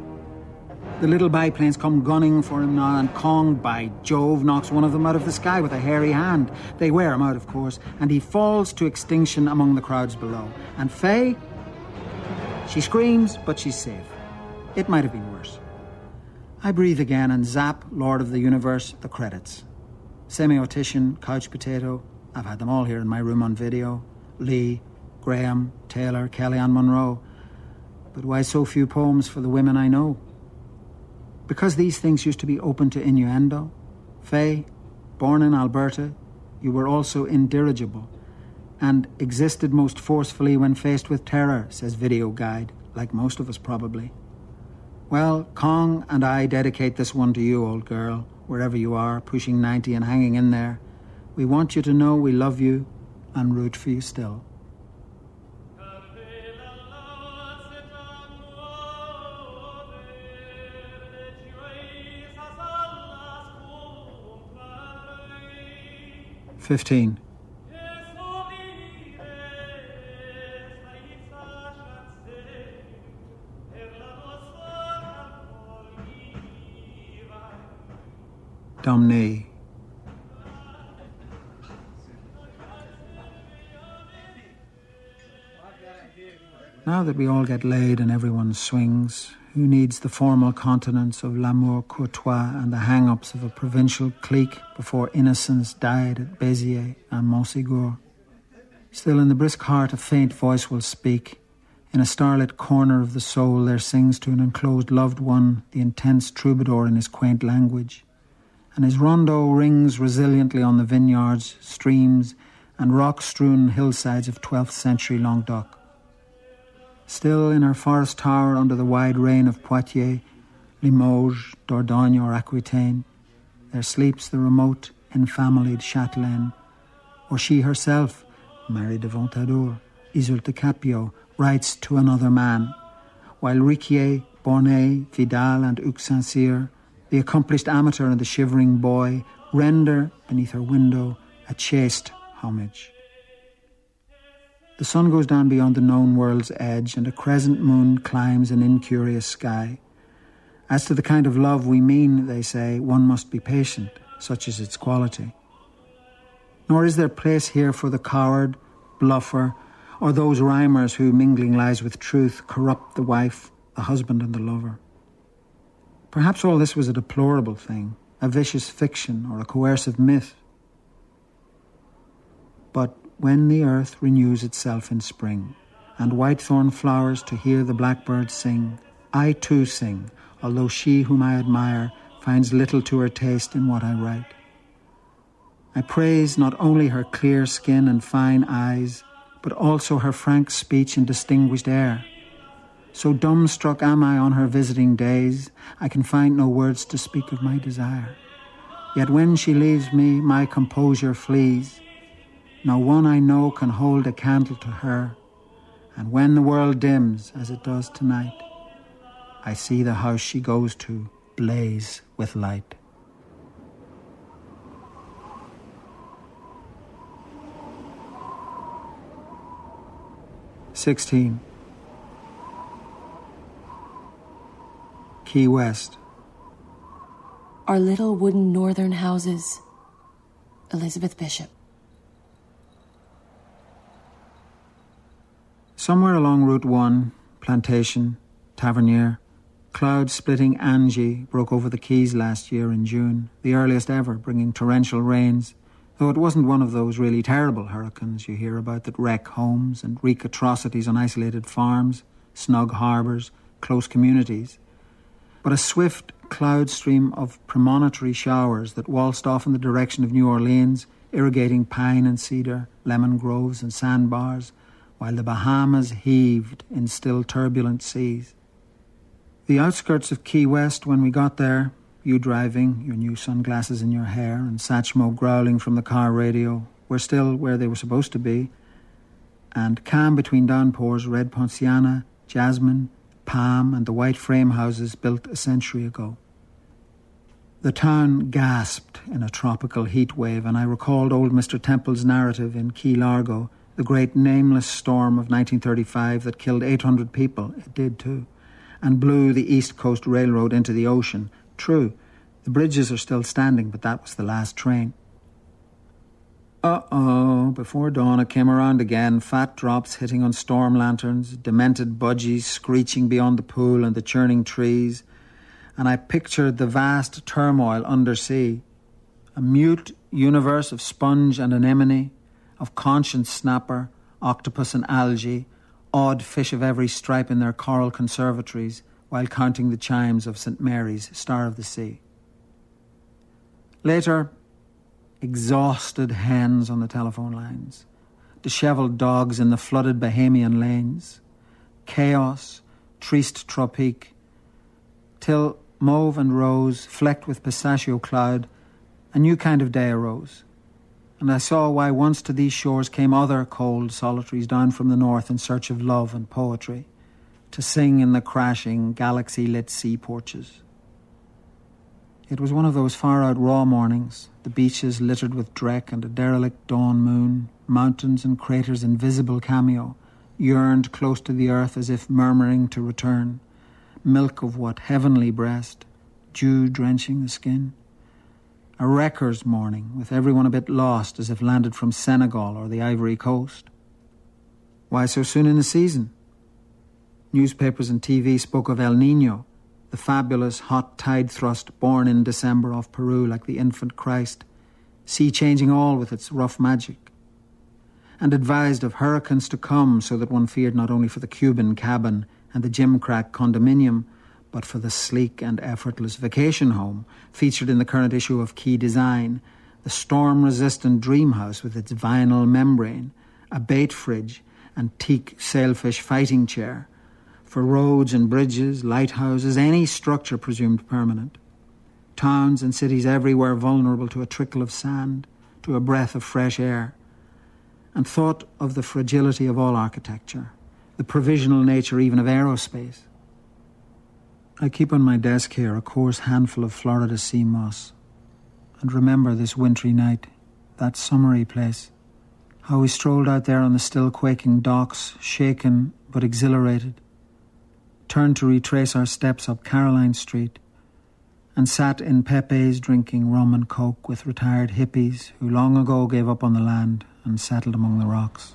The little biplanes come gunning for him now, and Kong, by Jove, knocks one of them out of the sky with a hairy hand. They wear him out, of course, and he falls to extinction among the crowds below. And Fay, she screams, but she's safe. It might have been worse. I breathe again and zap Lord of the Universe, the credits. Semiotician, couch potato, I've had them all here in my room on video. Lee, Graham, Taylor, Kellyanne Monroe. But why so few poems for the women I know? Because these things used to be open to innuendo. Fay, born in Alberta, you were also indirigible, and existed most forcefully when faced with terror, says Video Guide, like most of us probably. Well, Kong and I dedicate this one to you, old girl, wherever you are, pushing 90 and hanging in there. We want you to know we love you and root for you still. "15. Domney. Now that we all get laid and everyone swings, who needs the formal continence of l'amour courtois and the hang-ups of a provincial clique before innocence died at Béziers and Montségur? Still in the brisk heart a faint voice will speak. In a starlit corner of the soul there sings to an enclosed loved one the intense troubadour in his quaint language. And his rondo rings resiliently on the vineyards, streams, and rock-strewn hillsides of 12th century Languedoc. Still in her forest tower under the wide rain of Poitiers, Limoges, Dordogne or Aquitaine, there sleeps the remote, enfamilied Chatelaine, or she herself, Marie de Ventadour, Iseult de Capio, writes to another man, while Riquier, Bornet, Vidal and Hugues Saint-Cyr, the accomplished amateur and the shivering boy, render, beneath her window, a chaste homage. The sun goes down beyond the known world's edge, and a crescent moon climbs an incurious sky. As to the kind of love we mean, they say, one must be patient, such is its quality. Nor is there place here for the coward, bluffer, or those rhymers who, mingling lies with truth, corrupt the wife, the husband and the lover. Perhaps all this was a deplorable thing, a vicious fiction or a coercive myth. But when the earth renews itself in spring, and whitethorn flowers to hear the blackbird sing, I too sing, although she whom I admire finds little to her taste in what I write. I praise not only her clear skin and fine eyes, but also her frank speech and distinguished air. So dumbstruck am I on her visiting days, I can find no words to speak of my desire. Yet when she leaves me, my composure flees. No one I know can hold a candle to her, and when the world dims, as it does tonight, I see the house she goes to blaze with light. (16) Key West. Our little wooden northern houses. Elizabeth Bishop. Somewhere along Route 1, Plantation, Tavernier, cloud-splitting Angie broke over the Keys last year in June, the earliest ever, bringing torrential rains, though it wasn't one of those really terrible hurricanes you hear about that wreck homes and wreak atrocities on isolated farms, snug harbours, close communities, but a swift cloud stream of premonitory showers that waltzed off in the direction of New Orleans, irrigating pine and cedar, lemon groves and sandbars, while the Bahamas heaved in still turbulent seas. The outskirts of Key West, when we got there, you driving, your new sunglasses in your hair, and Satchmo growling from the car radio, were still where they were supposed to be, and calm between downpours, red ponciana, jasmine, palm, and the white frame houses built a century ago. The town gasped in a tropical heat wave, and I recalled old Mr. Temple's narrative in Key Largo, the great nameless storm of 1935 that killed 800 people. It did too, and blew the East Coast Railroad into the ocean. True, the bridges are still standing, but that was the last train. Before dawn it came around again, fat drops hitting on storm lanterns, demented budgies screeching beyond the pool and the churning trees, and I pictured the vast turmoil undersea, a mute universe of sponge and anemone, of conscience snapper, octopus and algae, odd fish of every stripe in their coral conservatories, while counting the chimes of St. Mary's, Star of the Sea. Later, exhausted hens on the telephone lines, dishevelled dogs in the flooded Bahamian lanes, chaos, triste tropique, till mauve and rose, flecked with pistachio cloud, a new kind of day arose. And I saw why once to these shores came other cold solitaries down from the north in search of love and poetry, to sing in the crashing, galaxy-lit sea porches. It was one of those far-out raw mornings, the beaches littered with dreck and a derelict dawn moon, mountains and craters in visible cameo, yearned close to the earth as if murmuring to return, milk of what heavenly breast, dew drenching the skin. A wrecker's morning, with everyone a bit lost as if landed from Senegal or the Ivory Coast. Why so soon in the season? Newspapers and TV spoke of El Niño, the fabulous hot tide thrust born in December off Peru like the infant Christ, sea changing all with its rough magic, and advised of hurricanes to come, so that one feared not only for the Cuban cabin and the gimcrack condominium, but for the sleek and effortless vacation home featured in the current issue of Key Design, the storm-resistant dream house with its vinyl membrane, a bait fridge and teak sailfish fighting chair, for roads and bridges, lighthouses, any structure presumed permanent. Towns and cities everywhere vulnerable to a trickle of sand, to a breath of fresh air, and thought of the fragility of all architecture, the provisional nature even of aerospace. I keep on my desk here a coarse handful of Florida sea moss, and remember this wintry night, that summery place, how we strolled out there on the still quaking docks, shaken but exhilarated, turned to retrace our steps up Caroline Street, and sat in Pepe's drinking rum and coke with retired hippies who long ago gave up on the land and settled among the rocks.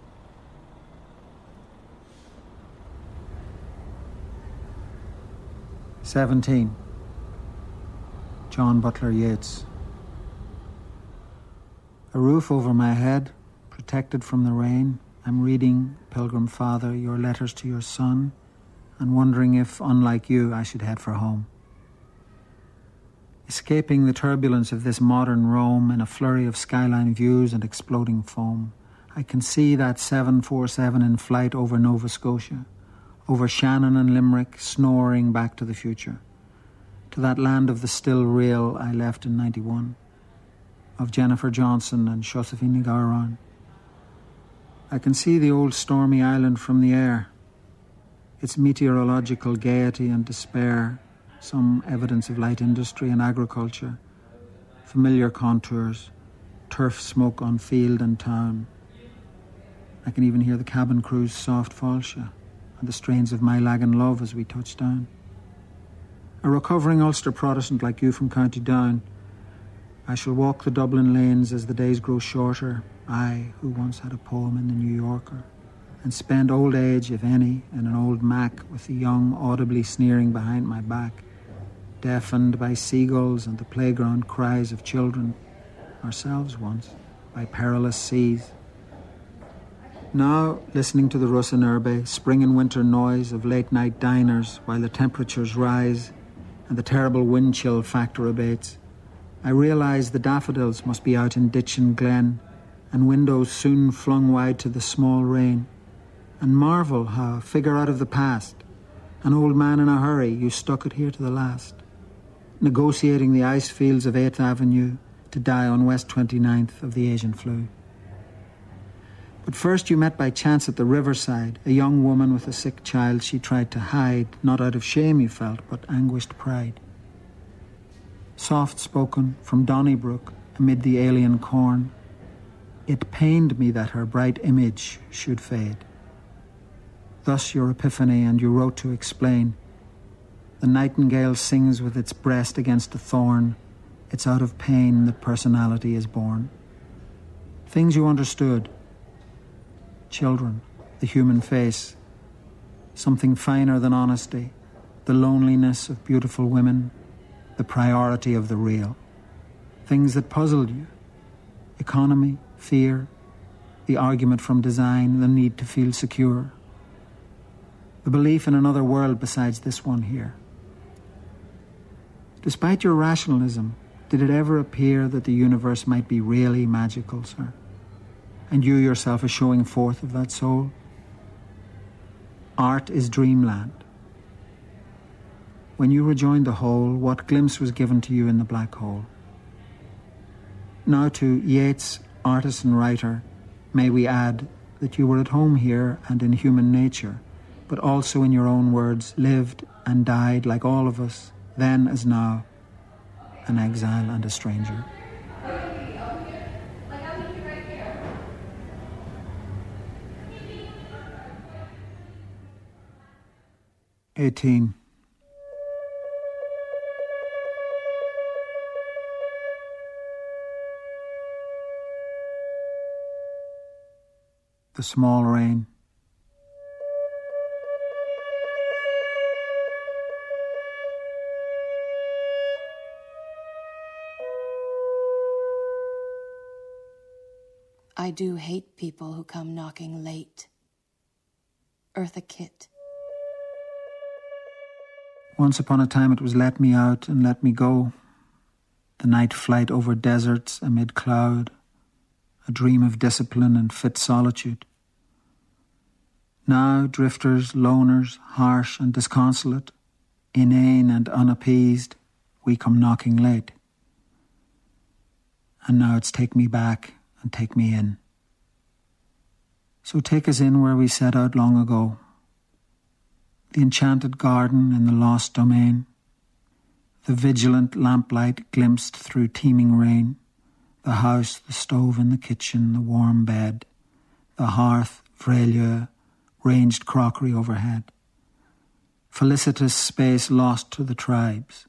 "17. John Butler Yeats. A roof over my head, protected from the rain. I'm reading, Pilgrim Father, your letters to your son, and wondering if, unlike you, I should head for home. Escaping the turbulence of this modern Rome in a flurry of skyline views and exploding foam, I can see that 747 in flight over Nova Scotia, over Shannon and Limerick, snoring back to the future, to that land of the still real I left in 91, of Jennifer Johnson and Josephine Gauron. I can see the old stormy island from the air, its meteorological gaiety and despair, some evidence of light industry and agriculture, familiar contours, turf smoke on field and town. I can even hear the cabin crew's soft falsha and the strains of My Lagan Love as we touch down. A recovering Ulster Protestant like you from County Down, I shall walk the Dublin lanes as the days grow shorter, I, who once had a poem in the New Yorker, and spend old age, if any, in an old Mac with the young audibly sneering behind my back, deafened by seagulls and the playground cries of children, ourselves once, by perilous seas. Now, listening to the Russ and Urbe, spring and winter noise of late-night diners while the temperatures rise and the terrible wind chill factor abates, I realise the daffodils must be out in ditch and glen, and windows soon flung wide to the small rain, and marvel how, figure out of the past, an old man in a hurry, you stuck it here to the last, negotiating the ice fields of 8th Avenue to die on West 29th of the Asian flu. But first you met by chance at the riverside, a young woman with a sick child she tried to hide, not out of shame you felt, but anguished pride. Soft-spoken from Donnybrook amid the alien corn, it pained me that her bright image should fade. Thus your epiphany, and you wrote to explain. The nightingale sings with its breast against a thorn. It's out of pain that personality is born. Things you understood. Children, the human face, something finer than honesty, the loneliness of beautiful women, the priority of the real. Things that puzzled you. Economy, fear, the argument from design, the need to feel secure. The belief in another world besides this one here. Despite your rationalism, did it ever appear that the universe might be really magical, sir? And you yourself a showing forth of that soul? Art is dreamland. When you rejoined the whole, what glimpse was given to you in the black hole? Now to Yeats, artist and writer, may we add that you were at home here and in human nature, but also in your own words, lived and died like all of us, then as now, an exile and a stranger. "18. The small rain. I do hate people who come knocking late. Eartha Kitt. Once upon a time it was let me out and let me go. The night flight over deserts amid cloud. A dream of discipline and fit solitude. Now drifters, loners, harsh and disconsolate, inane and unappeased, we come knocking late. And now it's take me back and take me in. So take us in where we set out long ago. The enchanted garden in the lost domain. The vigilant lamplight glimpsed through teeming rain. The house, the stove in the kitchen, the warm bed. The hearth, vrelieu, ranged crockery overhead. Felicitous space lost to the tribes.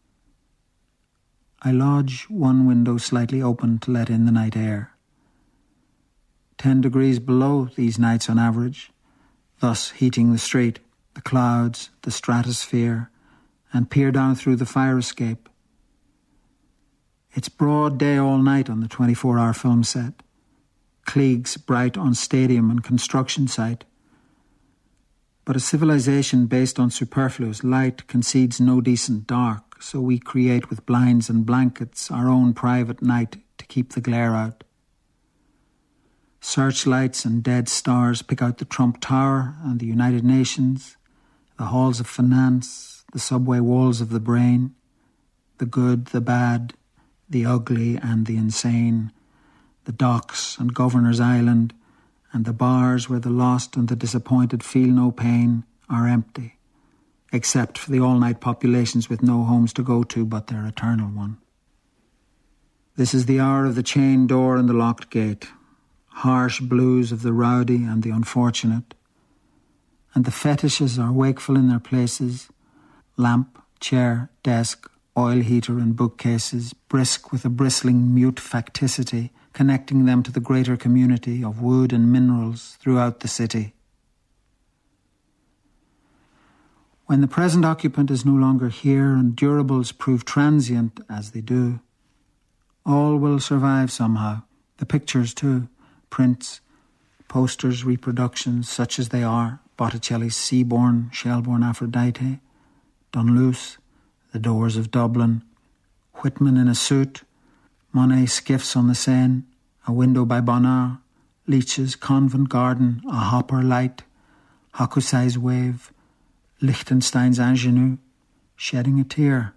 I lodge one window slightly open to let in the night air. 10 degrees below these nights on average, thus heating the street, the clouds, the stratosphere, and peer down through the fire escape. It's broad day all night on the 24-hour film set. Klieg's bright on stadium and construction site. But a civilization based on superfluous light concedes no decent dark, so we create with blinds and blankets our own private night to keep the glare out. Searchlights and dead stars pick out the Trump Tower and the United Nations, the halls of finance, the subway walls of the brain, the good, the bad, the ugly and the insane, the docks and Governor's Island, and the bars where the lost and the disappointed feel no pain are empty, except for the all-night populations with no homes to go to but their eternal one. This is the hour of the chained door and the locked gate, harsh blues of the rowdy and the unfortunate, and the fetishes are wakeful in their places, lamp, chair, desk, oil heater and bookcases, brisk with a bristling mute facticity, connecting them to the greater community of wood and minerals throughout the city. When the present occupant is no longer here and durables prove transient, as they do, all will survive somehow. The pictures too, prints, posters, reproductions, such as they are, Botticelli's Seaborn, Shelbourne Aphrodite, Dunluce, The Doors of Dublin, Whitman in a Suit, Monet Skiffs on the Seine, A Window by Bonnard, Leech's Convent Garden, A Hopper Light, Hokusai's Wave, Liechtenstein's Ingenue, shedding a tear.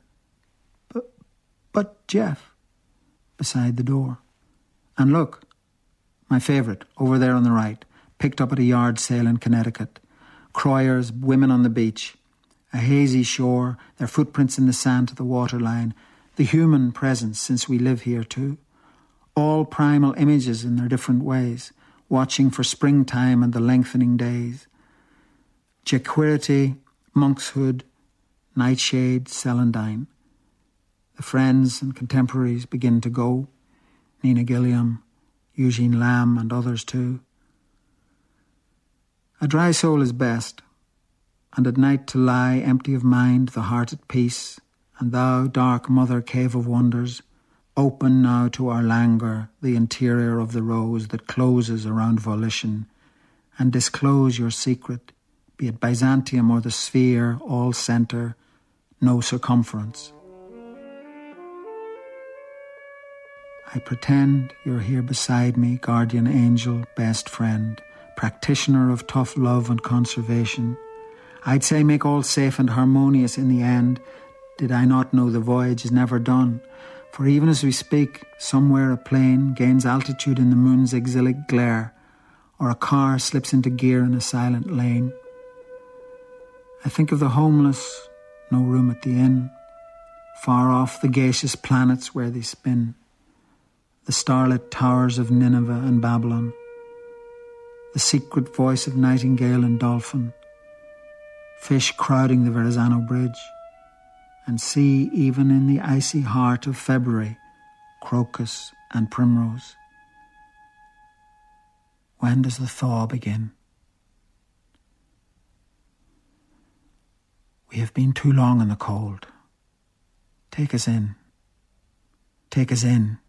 But Jeff, beside the door. And look, my favourite, over there on the right, picked up at a yard sale in Connecticut. Croyers, women on the beach. A hazy shore, their footprints in the sand to the waterline. The human presence, since we live here too. All primal images in their different ways, watching for springtime and the lengthening days. Jequirity, monkshood, nightshade, celandine. The friends and contemporaries begin to go. Nina Gilliam, Eugene Lamb and others too. A dry soul is best, and at night to lie empty of mind, the heart at peace, and thou, dark mother cave of wonders, open now to our languor the interior of the rose that closes around volition, and disclose your secret, be it Byzantium or the sphere, all centre, no circumference. I pretend you're here beside me, guardian angel, best friend, practitioner of tough love and conservation. I'd say make all safe and harmonious in the end, did I not know the voyage is never done. For even as we speak, somewhere a plane gains altitude in the moon's exilic glare, or a car slips into gear in a silent lane. I think of the homeless, no room at the inn, far off the gaseous planets where they spin, the starlit towers of Nineveh and Babylon, the secret voice of nightingale and dolphin, fish crowding the Verrazano Bridge, and see even in the icy heart of February, crocus and primrose. When does the thaw begin? We have been too long in the cold. Take us in. Take us in.